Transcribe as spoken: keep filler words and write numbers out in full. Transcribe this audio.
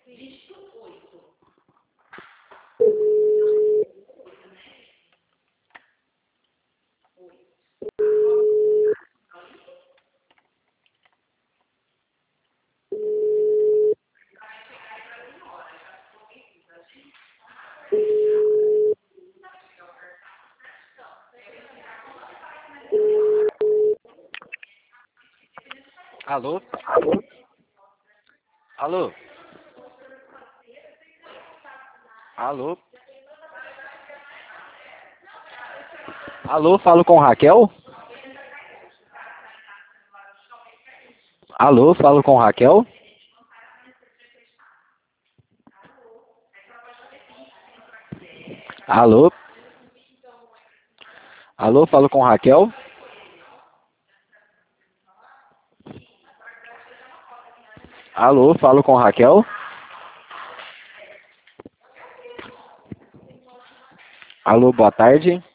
Alô? Alô? Alô? Alô, falo com Raquel? Alô, falo com Raquel? Alô? Alô, falo com Raquel? Alô, falo com Raquel? Alô, boa tarde.